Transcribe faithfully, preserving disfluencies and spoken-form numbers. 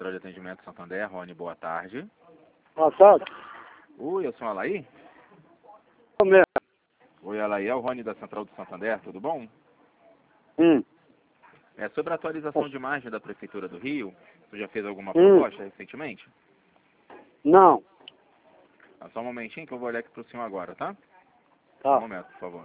Central de Atendimento Santander, Rony, boa tarde. Boa tarde. Oi, eu sou o Alaí? Eu mesmo. Oi, Alaí, é o Rony da Central do Santander, tudo bom? Hum. É sobre a atualização de imagem da Prefeitura do Rio, você já fez alguma Hum. proposta recentemente? Não. Ah, só um momentinho que eu vou olhar aqui pro senhor agora, tá? Tá. Um momento, por favor.